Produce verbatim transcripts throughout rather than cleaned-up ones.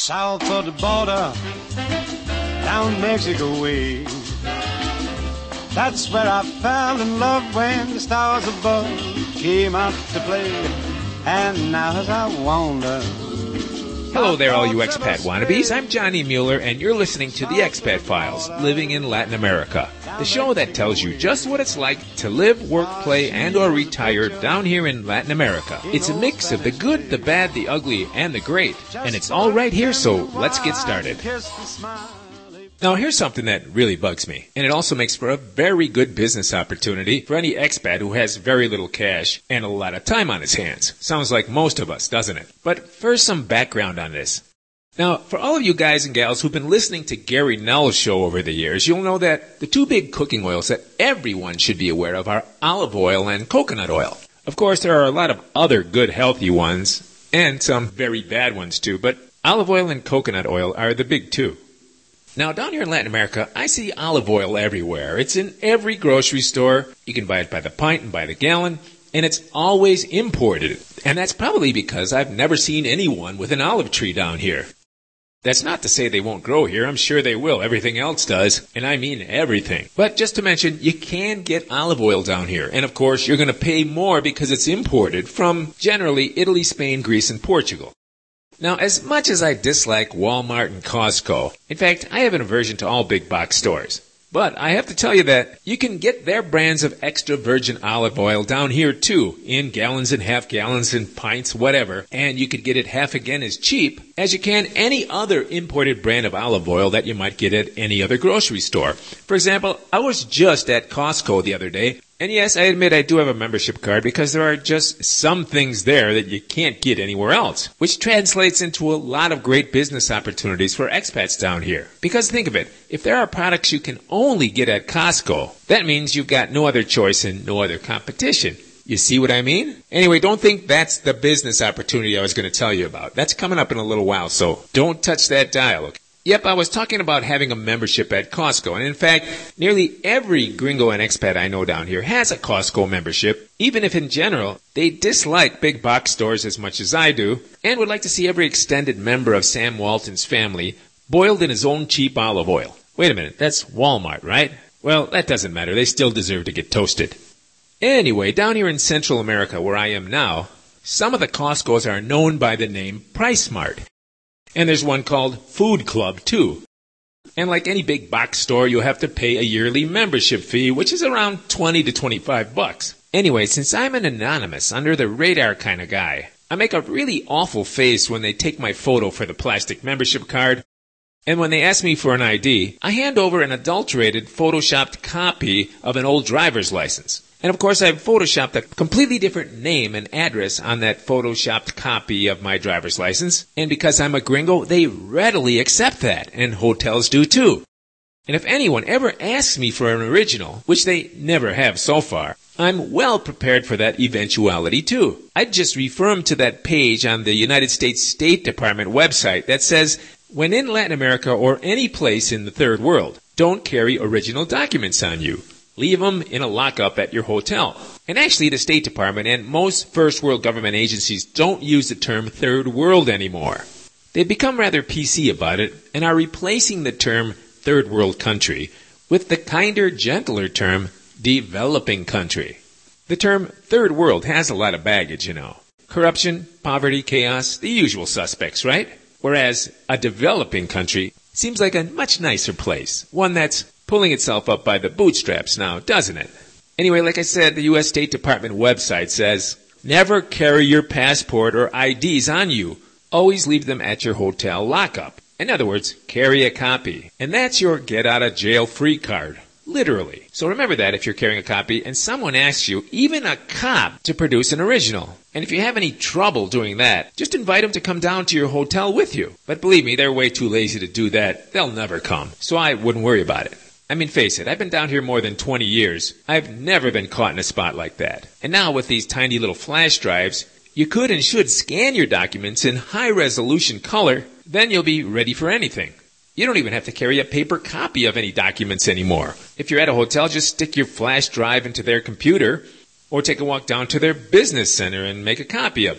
south of the border, down Mexico way. That's where I fell in love when the stars above came out to play. And now as I wander... Hello there, all you expat wannabes. I'm Johnny Mueller, and you're listening to The Expat Files, Living in Latin America, the show that tells you just what it's like to live, work, play, and or retire down here in Latin America. It's a mix of the good, the bad, the ugly, and the great, and it's all right here, so let's get started. Now, here's something that really bugs me, and it also makes for a very good business opportunity for any expat who has very little cash and a lot of time on his hands. Sounds like most of us, doesn't it? But first, some background on this. Now, for all of you guys and gals who've been listening to Gary Null's show over the years, you'll know that the two big cooking oils that everyone should be aware of are olive oil and coconut oil. Of course, there are a lot of other good, healthy ones, and some very bad ones too, but olive oil and coconut oil are the big two. Now, down here in Latin America, I see olive oil everywhere. It's in every grocery store. You can buy it by the pint and by the gallon, and it's always imported. And that's probably because I've never seen anyone with an olive tree down here. That's not to say they won't grow here. I'm sure they will. Everything else does, and I mean everything. But just to mention, you can get olive oil down here. And of course, you're going to pay more because it's imported from generally Italy, Spain, Greece, and Portugal. Now, as much as I dislike Walmart and Costco, in fact, I have an aversion to all big box stores. But I have to tell you that you can get their brands of extra virgin olive oil down here too, in gallons and half gallons and pints, whatever, and you could get it half again as cheap as you can any other imported brand of olive oil that you might get at any other grocery store. For example, I was just at Costco the other day, and yes, I admit I do have a membership card because there are just some things there that you can't get anywhere else, which translates into a lot of great business opportunities for expats down here. Because think of it, if there are products you can only get at Costco, that means you've got no other choice and no other competition. You see what I mean? Anyway, don't think that's the business opportunity I was going to tell you about. That's coming up in a little while, so don't touch that dial, okay? Yep, I was talking about having a membership at Costco, and in fact, nearly every gringo and expat I know down here has a Costco membership, even if in general, they dislike big box stores as much as I do, and would like to see every extended member of Sam Walton's family boiled in his own cheap olive oil. Wait a minute, that's Walmart, right? Well, that doesn't matter, they still deserve to get toasted. Anyway, down here in Central America, where I am now, some of the Costcos are known by the name Price Mart. And there's one called Food Club, too. And like any big box store, you'll have to pay a yearly membership fee, which is around twenty to twenty-five bucks. Anyway, since I'm an anonymous, under-the-radar kind of guy, I make a really awful face when they take my photo for the plastic membership card. And when they ask me for an I D, I hand over an adulterated, photoshopped copy of an old driver's license. And of course, I've photoshopped a completely different name and address on that photoshopped copy of my driver's license. And because I'm a gringo, they readily accept that, and hotels do too. And if anyone ever asks me for an original, which they never have so far, I'm well prepared for that eventuality too. I'd just refer them to that page on the United States State Department website that says, when in Latin America or any place in the third world, don't carry original documents on you. Leave them in a lockup at your hotel. And actually, the State Department and most first world government agencies don't use the term third world anymore. They've become rather P C about it and are replacing the term third world country with the kinder, gentler term developing country. The term third world has a lot of baggage, you know. Corruption, poverty, chaos, the usual suspects, right? Whereas a developing country seems like a much nicer place, one that's pulling itself up by the bootstraps now, doesn't it? Anyway, like I said, the U S State Department website says, never carry your passport or I Ds on you. Always leave them at your hotel lockup. In other words, carry a copy. And that's your get-out-of-jail-free card. Literally. So remember that if you're carrying a copy and someone asks you, even a cop, to produce an original. And if you have any trouble doing that, just invite them to come down to your hotel with you. But believe me, they're way too lazy to do that. They'll never come. So I wouldn't worry about it. I mean, face it, I've been down here more than twenty years. I've never been caught in a spot like that. And now with these tiny little flash drives, you could and should scan your documents in high-resolution color, then you'll be ready for anything. You don't even have to carry a paper copy of any documents anymore. If you're at a hotel, just stick your flash drive into their computer or take a walk down to their business center and make a copy of it.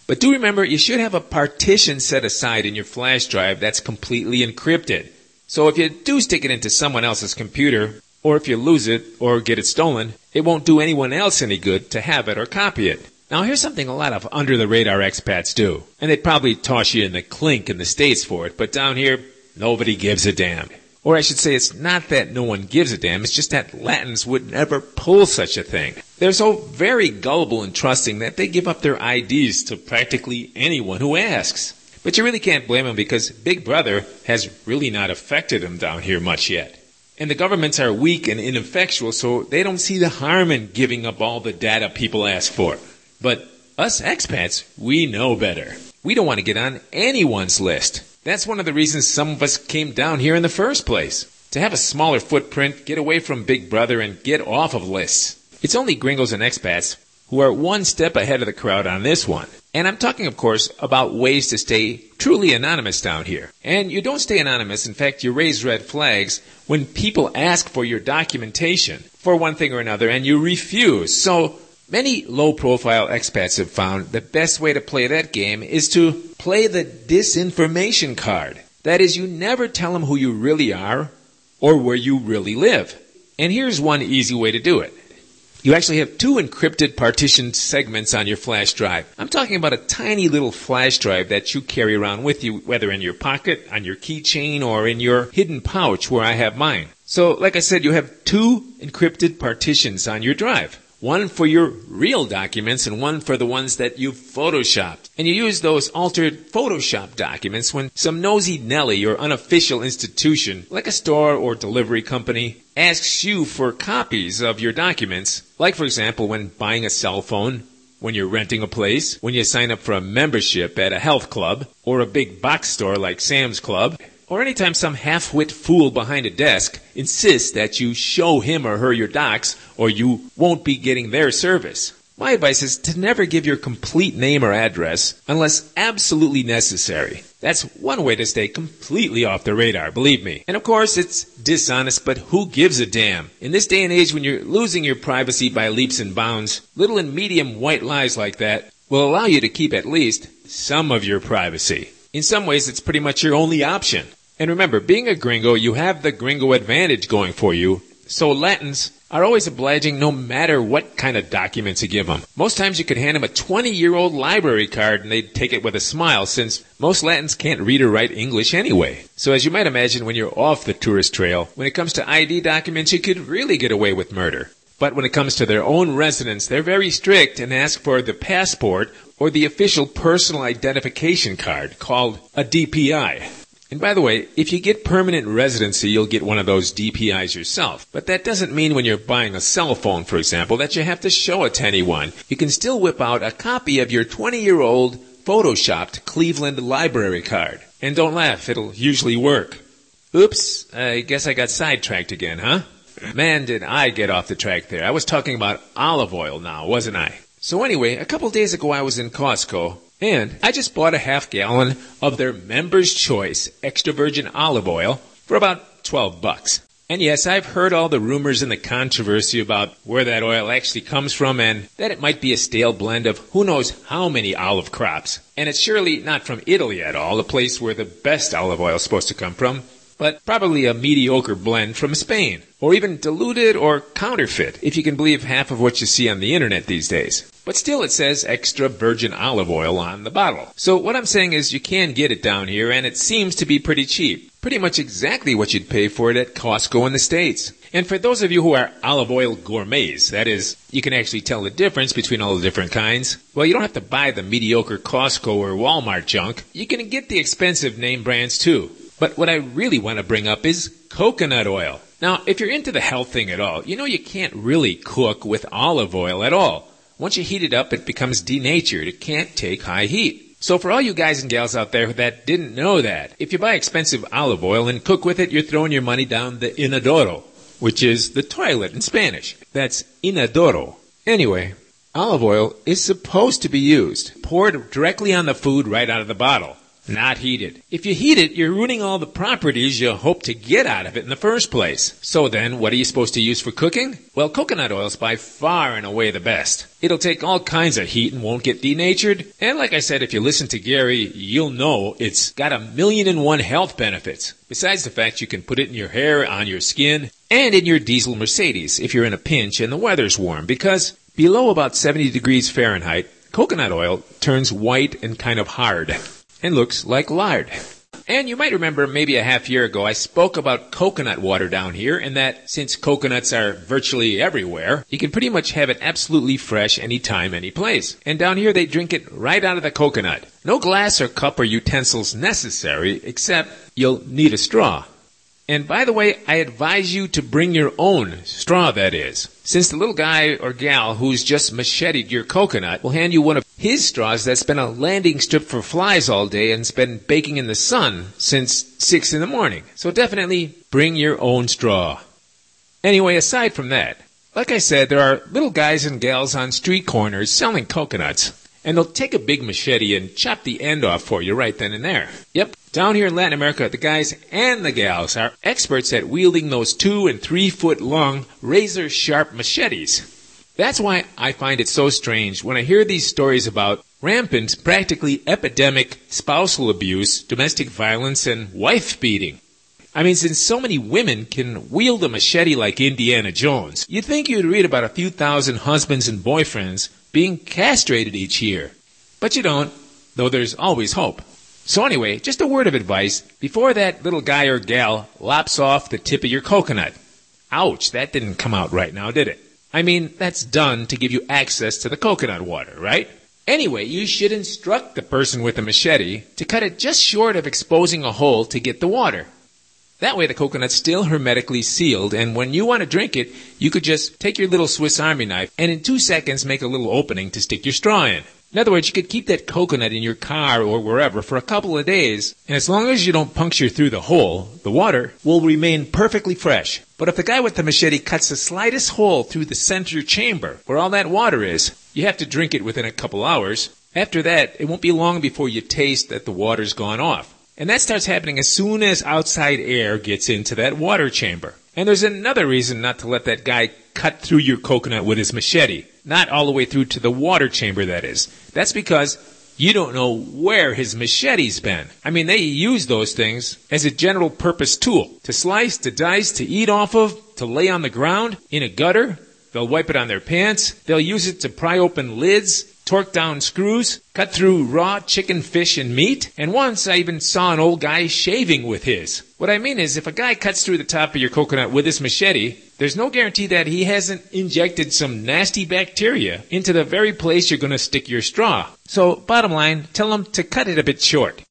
But do remember, you should have a partition set aside in your flash drive that's completely encrypted. So if you do stick it into someone else's computer, or if you lose it or get it stolen, it won't do anyone else any good to have it or copy it. Now here's something a lot of under-the-radar expats do, and they'd probably toss you in the clink in the States for it, but down here, nobody gives a damn. Or I should say it's not that no one gives a damn, it's just that Latins would never pull such a thing. They're so very gullible and trusting that they give up their I Ds to practically anyone who asks. But you really can't blame them because Big Brother has really not affected them down here much yet. And the governments are weak and ineffectual, so they don't see the harm in giving up all the data people ask for. But us expats, we know better. We don't want to get on anyone's list. That's one of the reasons some of us came down here in the first place. To have a smaller footprint, get away from Big Brother, and get off of lists. It's only gringos and expats who are one step ahead of the crowd on this one. And I'm talking, of course, about ways to stay truly anonymous down here. And you don't stay anonymous. In fact, you raise red flags when people ask for your documentation for one thing or another, and you refuse. So many low-profile expats have found the best way to play that game is to play the disinformation card. That is, you never tell them who you really are or where you really live. And here's one easy way to do it. You actually have two encrypted partitioned segments on your flash drive. I'm talking about a tiny little flash drive that you carry around with you, whether in your pocket, on your keychain, or in your hidden pouch where I have mine. So, like I said, you have two encrypted partitions on your drive. One for your real documents and one for the ones that you've photoshopped. And you use those altered Photoshop documents when some nosy Nelly or unofficial institution, like a store or delivery company, asks you for copies of your documents. Like, for example, when buying a cell phone, when you're renting a place, when you sign up for a membership at a health club, or a big box store like Sam's Club, or anytime some half-wit fool behind a desk insists that you show him or her your docs, or you won't be getting their service. My advice is to never give your complete name or address unless absolutely necessary. That's one way to stay completely off the radar, believe me. And of course, it's dishonest, but who gives a damn? In this day and age when you're losing your privacy by leaps and bounds, little and medium white lies like that will allow you to keep at least some of your privacy. In some ways, it's pretty much your only option. And remember, being a gringo, you have the gringo advantage going for you. So Latins are always obliging no matter what kind of documents you give them. Most times you could hand them a twenty-year-old library card and they'd take it with a smile since most Latins can't read or write English anyway. So as you might imagine, when you're off the tourist trail, when it comes to I D documents, you could really get away with murder. But when it comes to their own residence, they're very strict and ask for the passport or the official personal identification card called a D P I. And by the way, if you get permanent residency, you'll get one of those D P Is yourself. But that doesn't mean when you're buying a cell phone, for example, that you have to show it to anyone. You can still whip out a copy of your twenty-year-old photoshopped Cleveland library card. And don't laugh, it'll usually work. Oops, I guess I got sidetracked again, huh? Man, did I get off the track there. I was talking about olive oil now, wasn't I? So anyway, a couple days ago I was in Costco. And I just bought a half gallon of their Members' Choice extra virgin olive oil for about twelve bucks. And yes, I've heard all the rumors and the controversy about where that oil actually comes from and that it might be a stale blend of who knows how many olive crops. And it's surely not from Italy at all, the place where the best olive oil is supposed to come from, but probably a mediocre blend from Spain, or even diluted or counterfeit, if you can believe half of what you see on the internet these days. But still it says extra virgin olive oil on the bottle. So what I'm saying is you can get it down here and it seems to be pretty cheap. Pretty much exactly what you'd pay for it at Costco in the States. And for those of you who are olive oil gourmets, that is, you can actually tell the difference between all the different kinds, well, you don't have to buy the mediocre Costco or Walmart junk. You can get the expensive name brands too. But what I really want to bring up is coconut oil. Now, if you're into the health thing at all, you know you can't really cook with olive oil at all. Once you heat it up, it becomes denatured. It can't take high heat. So for all you guys and gals out there that didn't know that, if you buy expensive olive oil and cook with it, you're throwing your money down the inodoro, which is the toilet in Spanish. That's inodoro. Anyway, olive oil is supposed to be used, poured directly on the food right out of the bottle. not heated. If you heat it, you're ruining all the properties you hope to get out of it in the first place. So then, what are you supposed to use for cooking? Well, coconut oil is by far and away the best. It'll take all kinds of heat and won't get denatured. And like I said, if you listen to Gary, you'll know it's got a million and one health benefits. Besides the fact you can put it in your hair, on your skin, and in your diesel Mercedes if you're in a pinch and the weather's warm. Because below about seventy degrees Fahrenheit, coconut oil turns white and kind of hard and looks like lard. And you might remember maybe a half year ago I spoke about coconut water down here, and that since coconuts are virtually everywhere, you can pretty much have it absolutely fresh anytime, any place. And down here they drink it right out of the coconut. No glass or cup or utensils necessary, except you'll need a straw. And by the way, I advise you to bring your own straw, that is. Since the little guy or gal who's just macheted your coconut will hand you one of his straws that's been a landing strip for flies all day and's been baking in the sun since six in the morning. So definitely bring your own straw. Anyway, aside from that, like I said, there are little guys and gals on street corners selling coconuts. And they'll take a big machete and chop the end off for you right then and there. Yep, down here in Latin America, the guys and the gals are experts at wielding those two and three foot long razor sharp machetes. That's why I find it so strange when I hear these stories about rampant, practically epidemic spousal abuse, domestic violence, and wife beating. I mean, since so many women can wield a machete like Indiana Jones, you'd think you'd read about a few thousand husbands and boyfriends being castrated each year. But you don't, though there's always hope. So anyway, just a word of advice before that little guy or gal lops off the tip of your coconut. Ouch, that didn't come out right now, did it? I mean, that's done to give you access to the coconut water, right? Anyway, you should instruct the person with the machete to cut it just short of exposing a hole to get the water. That way the coconut's still hermetically sealed, and when you want to drink it, you could just take your little Swiss Army knife and in two seconds make a little opening to stick your straw in. In other words, you could keep that coconut in your car or wherever for a couple of days, and as long as you don't puncture through the hole, the water will remain perfectly fresh. But if the guy with the machete cuts the slightest hole through the center chamber, where all that water is, you have to drink it within a couple hours. After that, it won't be long before you taste that the water's gone off. And that starts happening as soon as outside air gets into that water chamber. And there's another reason not to let that guy cut through your coconut with his machete. Not all the way through to the water chamber, that is. That's because you don't know where his machete's been. I mean, they use those things as a general purpose tool. To slice, to dice, to eat off of, to lay on the ground, in a gutter. They'll wipe it on their pants. They'll use it to pry open lids, torque down screws, cut through raw chicken, fish, and meat. And once I even saw an old guy shaving with his. What I mean is, if a guy cuts through the top of your coconut with his machete, there's no guarantee that he hasn't injected some nasty bacteria into the very place you're going to stick your straw. So, bottom line, tell him to cut it a bit short.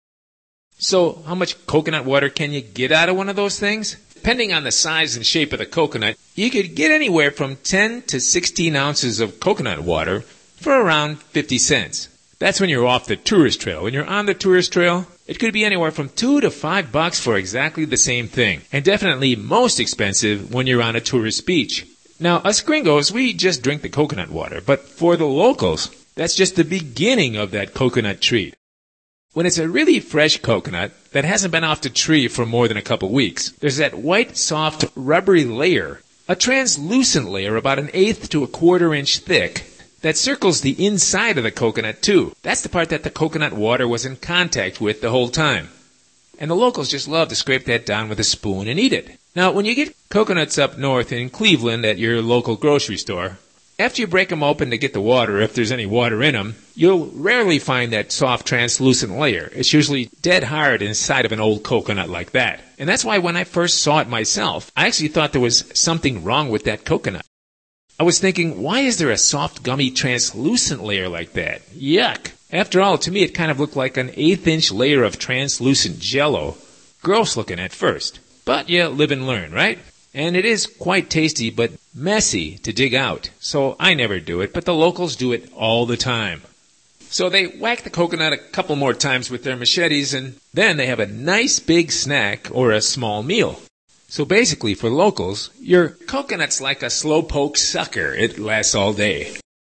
So, how much coconut water can you get out of one of those things? Depending on the size and shape of the coconut, you could get anywhere from ten to sixteen ounces of coconut water for around fifty cents. That's when you're off the tourist trail. When you're on the tourist trail, it could be anywhere from two to five bucks for exactly the same thing. And definitely most expensive when you're on a tourist beach. Now, us gringos, we just drink the coconut water. But for the locals, that's just the beginning of that coconut treat. When it's a really fresh coconut that hasn't been off the tree for more than a couple weeks, there's that white, soft, rubbery layer, a translucent layer about an eighth to a quarter inch thick, that circles the inside of the coconut too. That's the part that the coconut water was in contact with the whole time. And the locals just love to scrape that down with a spoon and eat it. Now, when you get coconuts up north in Cleveland at your local grocery store, after you break them open to get the water, if there's any water in them, you'll rarely find that soft, translucent layer. It's usually dead hard inside of an old coconut like that. And that's why when I first saw it myself, I actually thought there was something wrong with that coconut. I was thinking, why is there a soft, gummy, translucent layer like that? Yuck! After all, to me it kind of looked like an eighth-inch layer of translucent jello. Gross looking at first. But you live and learn, right? And it is quite tasty, but messy to dig out. So I never do it, but the locals do it all the time. So they whack the coconut a couple more times with their machetes, and then they have a nice big snack or a small meal. So basically, for locals, your coconut's like a slowpoke sucker. It lasts all day.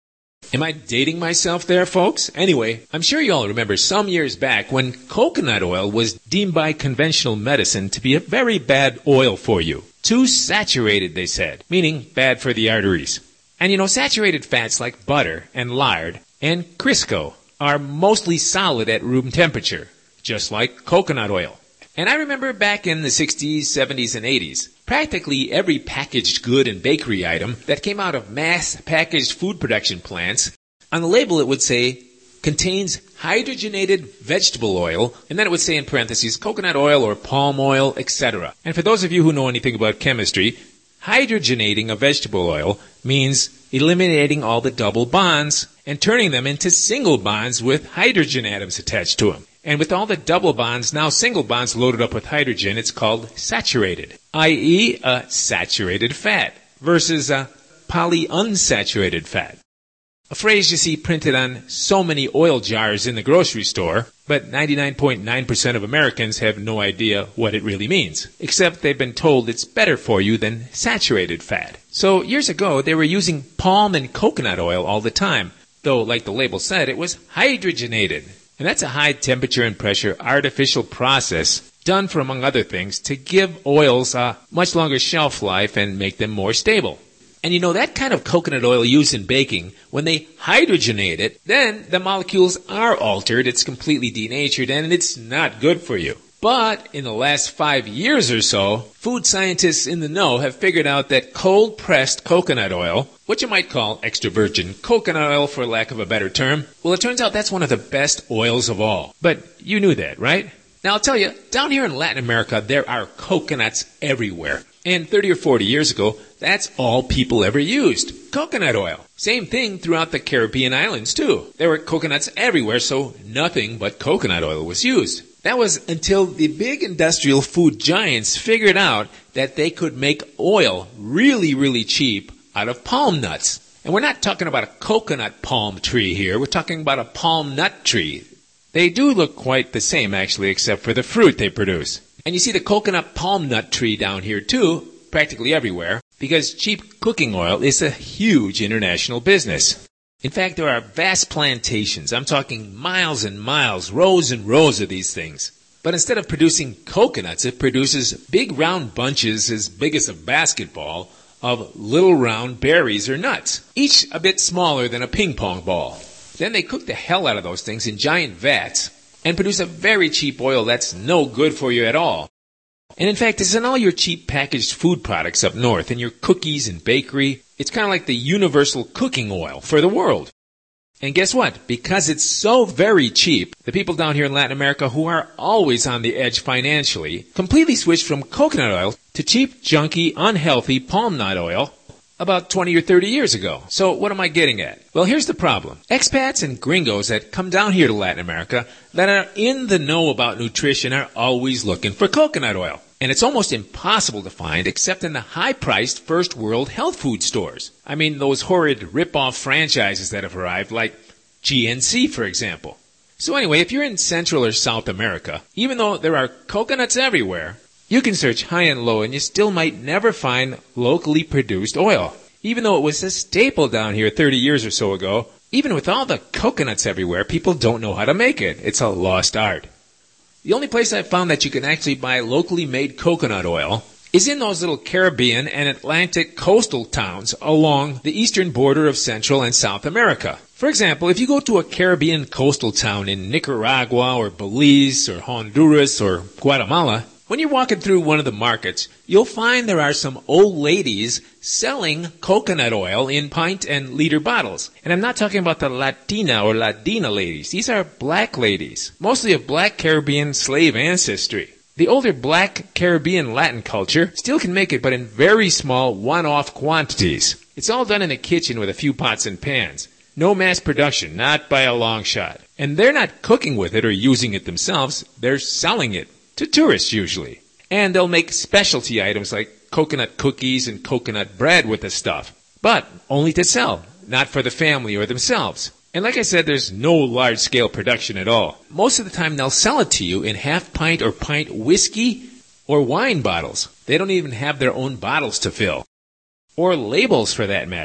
Am I dating myself there, folks? Anyway, I'm sure you all remember some years back when coconut oil was deemed by conventional medicine to be a very bad oil for you. Too saturated, they said, meaning bad for the arteries. And you know, saturated fats like butter and lard and Crisco are mostly solid at room temperature, just like coconut oil. And I remember back in the sixties, seventies, and eighties, practically every packaged good and bakery item that came out of mass-packaged food production plants, on the label it would say, contains hydrogenated vegetable oil, and then it would say in parentheses, coconut oil or palm oil, et cetera. And for those of you who know anything about chemistry, hydrogenating a vegetable oil means eliminating all the double bonds and turning them into single bonds with hydrogen atoms attached to them. And with all the double bonds, now single bonds loaded up with hydrogen, it's called saturated, that is a saturated fat versus a polyunsaturated fat. A phrase you see printed on so many oil jars in the grocery store, but ninety-nine point nine percent of Americans have no idea what it really means, except they've been told it's better for you than saturated fat. So years ago, they were using palm and coconut oil all the time, though, like the label said, it was hydrogenated. And that's a high temperature and pressure artificial process done for, among other things, to give oils a much longer shelf life and make them more stable. And you know, that kind of coconut oil used in baking, when they hydrogenate it, then the molecules are altered, it's completely denatured, and it's not good for you. But in the last five years or so, food scientists in the know have figured out that cold-pressed coconut oil, what you might call extra virgin coconut oil for lack of a better term, well, it turns out that's one of the best oils of all. But you knew that, right? Now, I'll tell you, down here in Latin America, there are coconuts everywhere. And thirty or forty years ago, that's all people ever used, coconut oil. Same thing throughout the Caribbean islands, too. There were coconuts everywhere, so nothing but coconut oil was used. That was until the big industrial food giants figured out that they could make oil really, really cheap out of palm nuts. And we're not talking about a coconut palm tree here. We're talking about a palm nut tree. They do look quite the same, actually, except for the fruit they produce. And you see the coconut palm nut tree down here, too, practically everywhere, because cheap cooking oil is a huge international business. In fact, there are vast plantations. I'm talking miles and miles, rows and rows of these things. But instead of producing coconuts, it produces big round bunches as big as a basketball of little round berries or nuts, each a bit smaller than a ping pong ball. Then they cook the hell out of those things in giant vats and produce a very cheap oil that's no good for you at all. And in fact, it's in all your cheap packaged food products up north, in your cookies and bakery. It's kind of like the universal cooking oil for the world. And guess what? Because it's so very cheap, the people down here in Latin America who are always on the edge financially completely switched from coconut oil to cheap, junky, unhealthy palm nut oil about twenty or thirty years ago. So what am I getting at? Well, here's the problem. Expats and gringos that come down here to Latin America that are in the know about nutrition are always looking for coconut oil. And it's almost impossible to find except in the high-priced first world health food stores. I mean, those horrid rip-off franchises that have arrived, like G N C, for example. So anyway, if you're in Central or South America, even though there are coconuts everywhere, you can search high and low and you still might never find locally produced oil. Even though it was a staple down here thirty years or so ago, even with all the coconuts everywhere, people don't know how to make it. It's a lost art. The only place I've found that you can actually buy locally made coconut oil is in those little Caribbean and Atlantic coastal towns along the eastern border of Central and South America. For example, if you go to a Caribbean coastal town in Nicaragua or Belize or Honduras or Guatemala, when you're walking through one of the markets, you'll find there are some old ladies selling coconut oil in pint and liter bottles. And I'm not talking about the Latina or Ladina ladies. These are black ladies, mostly of black Caribbean slave ancestry. The older black Caribbean Latin culture still can make it, but in very small one-off quantities. It's all done in the kitchen with a few pots and pans. No mass production, not by a long shot. And they're not cooking with it or using it themselves. They're selling it. To tourists, usually. And they'll make specialty items like coconut cookies and coconut bread with the stuff. But only to sell, not for the family or themselves. And like I said, there's no large-scale production at all. Most of the time, they'll sell it to you in half-pint or pint whiskey or wine bottles. They don't even have their own bottles to fill. Or labels, for that matter.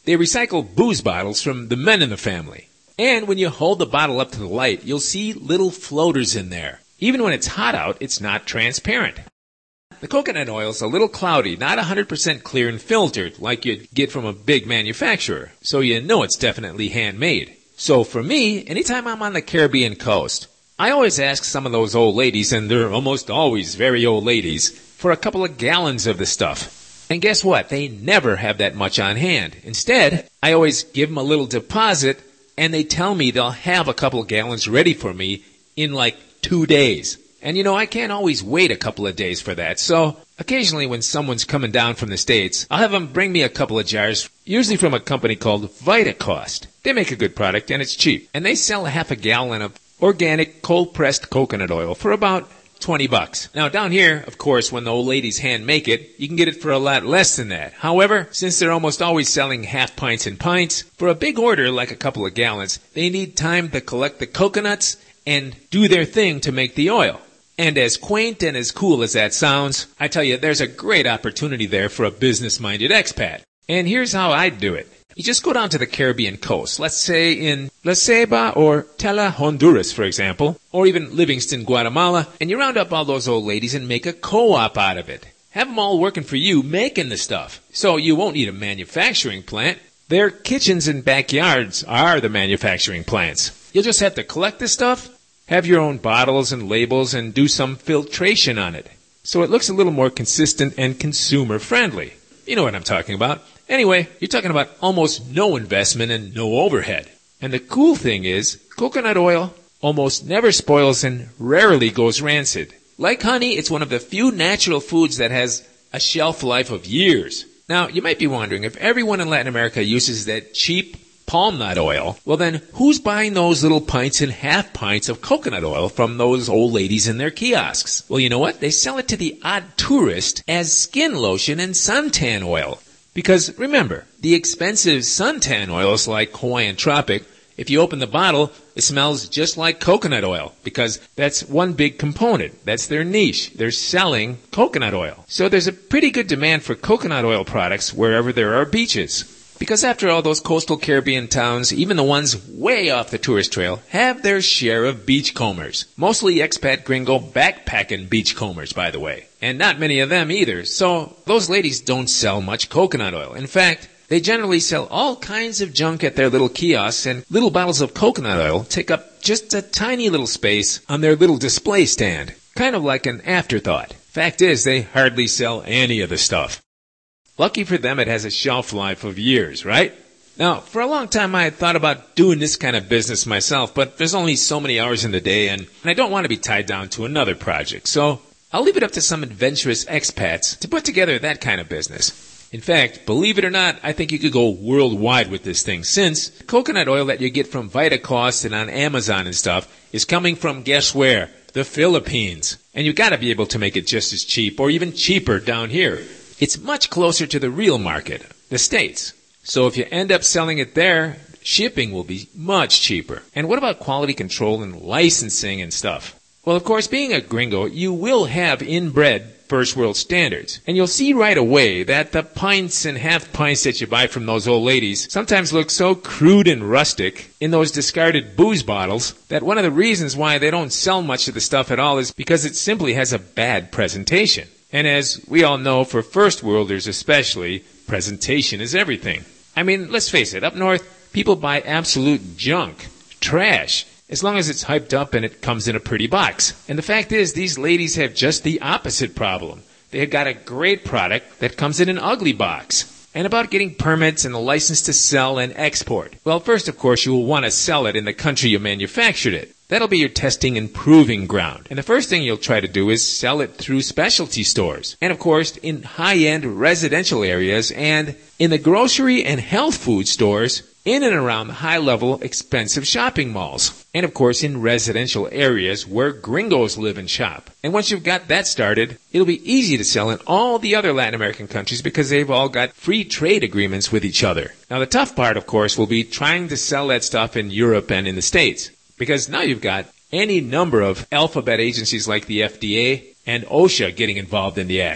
They recycle booze bottles from the men in the family. And when you hold the bottle up to the light, you'll see little floaters in there. Even when it's hot out, it's not transparent. The coconut oil's a little cloudy, not one hundred percent clear and filtered like you'd get from a big manufacturer, so you know it's definitely handmade. So for me, anytime I'm on the Caribbean coast, I always ask some of those old ladies, and they're almost always very old ladies, for a couple of gallons of the stuff. And guess what? They never have that much on hand. Instead, I always give them a little deposit, and they tell me they'll have a couple of gallons ready for me in like two days. And you know, I can't always wait a couple of days for that, so occasionally when someone's coming down from the States, I'll have them bring me a couple of jars, usually from a company called Vitacost. They make a good product and it's cheap. And they sell a half a gallon of organic cold-pressed coconut oil for about twenty bucks. Now down here, of course, when the old ladies hand make it, you can get it for a lot less than that. However, since they're almost always selling half pints and pints, for a big order like a couple of gallons, they need time to collect the coconuts and do their thing to make the oil. And as quaint and as cool as that sounds, I tell you, there's a great opportunity there for a business-minded expat. And here's how I'd do it. You just go down to the Caribbean coast, let's say in La Ceiba or Tela, Honduras, for example, or even Livingston, Guatemala, and you round up all those old ladies and make a co-op out of it. Have them all working for you, making the stuff. So you won't need a manufacturing plant. Their kitchens and backyards are the manufacturing plants. You'll just have to collect the stuff, have your own bottles and labels, and do some filtration on it, so it looks a little more consistent and consumer-friendly. You know what I'm talking about. Anyway, you're talking about almost no investment and no overhead. And the cool thing is, coconut oil almost never spoils and rarely goes rancid. Like honey, it's one of the few natural foods that has a shelf life of years. Now, you might be wondering, if everyone in Latin America uses that cheap palm nut oil, well then, who's buying those little pints and half pints of coconut oil from those old ladies in their kiosks? Well, you know what? They sell it to the odd tourist as skin lotion and suntan oil. Because remember, the expensive suntan oils like Hawaiian Tropic, if you open the bottle, it smells just like coconut oil, because that's one big component. That's their niche. They're selling coconut oil. So there's a pretty good demand for coconut oil products wherever there are beaches. Because after all, those coastal Caribbean towns, even the ones way off the tourist trail, have their share of beachcombers. Mostly expat gringo backpacking beachcombers, by the way. And not many of them either, so those ladies don't sell much coconut oil. In fact, they generally sell all kinds of junk at their little kiosks, and little bottles of coconut oil take up just a tiny little space on their little display stand. Kind of like an afterthought. Fact is, they hardly sell any of the stuff. Lucky for them, it has a shelf life of years, right? Now, for a long time I had thought about doing this kind of business myself, but there's only so many hours in the day, and, and I don't want to be tied down to another project, so I'll leave it up to some adventurous expats to put together that kind of business. In fact, believe it or not, I think you could go worldwide with this thing, since the coconut oil that you get from Vitacost and on Amazon and stuff is coming from, guess where? The Philippines. And you've got to be able to make it just as cheap, or even cheaper down here. It's much closer to the real market, the States. So if you end up selling it there, shipping will be much cheaper. And what about quality control and licensing and stuff? Well, of course, being a gringo, you will have inbred first world standards. And you'll see right away that the pints and half pints that you buy from those old ladies sometimes look so crude and rustic in those discarded booze bottles that one of the reasons why they don't sell much of the stuff at all is because it simply has a bad presentation. And as we all know, for first worlders especially, presentation is everything. I mean, let's face it, up north, people buy absolute junk, trash, as long as it's hyped up and it comes in a pretty box. And the fact is, these ladies have just the opposite problem. They have got a great product that comes in an ugly box. And about getting permits and a license to sell and export. Well, first, of course, you will want to sell it in the country you manufactured it. That'll be your testing and proving ground. And the first thing you'll try to do is sell it through specialty stores. And of course, in high-end residential areas and in the grocery and health food stores in and around the high-level expensive shopping malls. And of course, in residential areas where gringos live and shop. And once you've got that started, it'll be easy to sell in all the other Latin American countries because they've all got free trade agreements with each other. Now, the tough part, of course, will be trying to sell that stuff in Europe and in the States. Because now you've got any number of alphabet agencies like the F D A and OSHA getting involved in the act. Of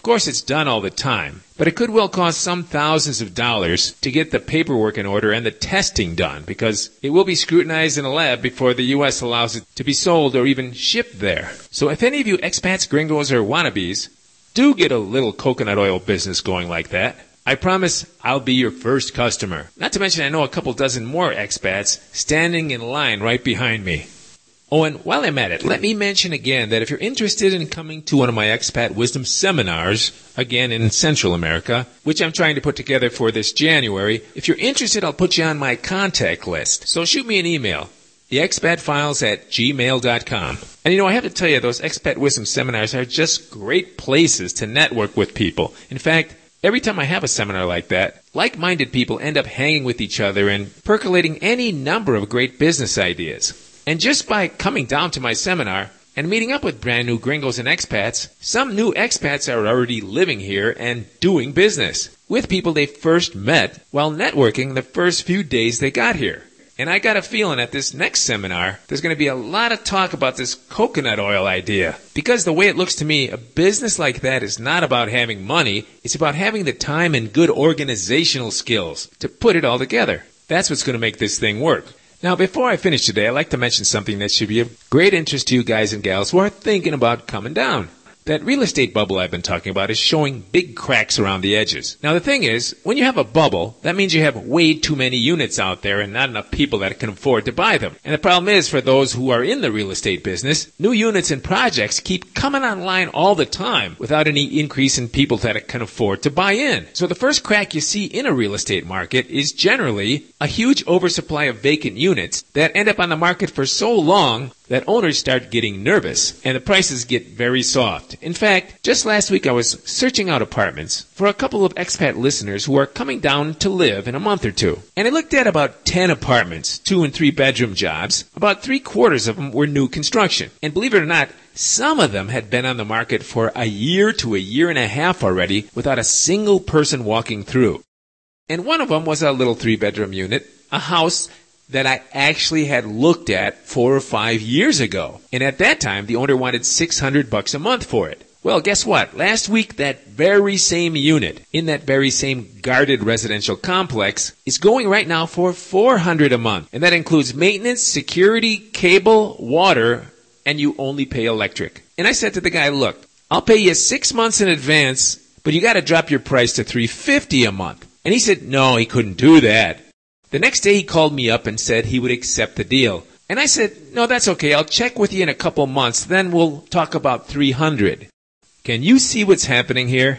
course, it's done all the time, but it could well cost some thousands of dollars to get the paperwork in order and the testing done, because it will be scrutinized in a lab before the U S allows it to be sold or even shipped there. So if any of you expats, gringos, or wannabes do get a little coconut oil business going like that, I promise I'll be your first customer. Not to mention I know a couple dozen more expats standing in line right behind me. Oh, and while I'm at it, let me mention again that if you're interested in coming to one of my Expat Wisdom seminars, again in Central America, which I'm trying to put together for this January, if you're interested, I'll put you on my contact list. So shoot me an email, the expat files at gmail dot com. And you know, I have to tell you, those Expat Wisdom seminars are just great places to network with people. In fact, every time I have a seminar like that, like-minded people end up hanging with each other and percolating any number of great business ideas. And just by coming down to my seminar and meeting up with brand new gringos and expats, some new expats are already living here and doing business with people they first met while networking the first few days they got here. And I got a feeling at this next seminar, there's going to be a lot of talk about this coconut oil idea. Because the way it looks to me, a business like that is not about having money. It's about having the time and good organizational skills to put it all together. That's what's going to make this thing work. Now, before I finish today, I'd like to mention something that should be of great interest to you guys and gals who are thinking about coming down. That real estate bubble I've been talking about is showing big cracks around the edges. Now, the thing is, when you have a bubble, that means you have way too many units out there and not enough people that can afford to buy them. And the problem is, for those who are in the real estate business, new units and projects keep coming online all the time without any increase in people that can afford to buy in. So the first crack you see in a real estate market is generally a huge oversupply of vacant units that end up on the market for so long that owners start getting nervous and the prices get very soft. In fact, just last week I was searching out apartments for a couple of expat listeners who are coming down to live in a month or two. And I looked at about ten apartments, two and three bedroom jobs. About three quarters of them were new construction. And believe it or not, some of them had been on the market for a year to a year and a half already without a single person walking through. And one of them was a little three bedroom unit, a house that I actually had looked at four or five years ago. And at that time, the owner wanted six hundred bucks a month for it. Well, guess what? Last week, that very same unit in that very same guarded residential complex is going right now for four hundred a month. And that includes maintenance, security, cable, water, and you only pay electric. And I said to the guy, look, I'll pay you six months in advance, but you got to drop your price to three hundred fifty dollars a month. And he said, no, he couldn't do that. The next day he called me up and said he would accept the deal. And I said, no, that's okay. I'll check with you in a couple months. Then we'll talk about three hundred. Can you see what's happening here?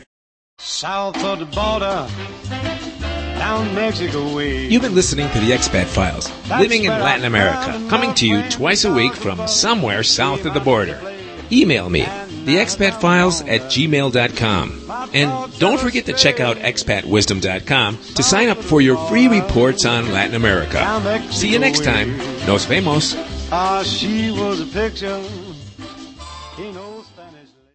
South of the border, down Mexico way. You've been listening to the Expat Files, living in Latin America, coming to you twice a week from somewhere south of the border. Email me, the expat files at gmail dot com. And don't forget to check out expat wisdom dot com to sign up for your free reports on Latin America. See you next time. Nos vemos. Ah, she was a picture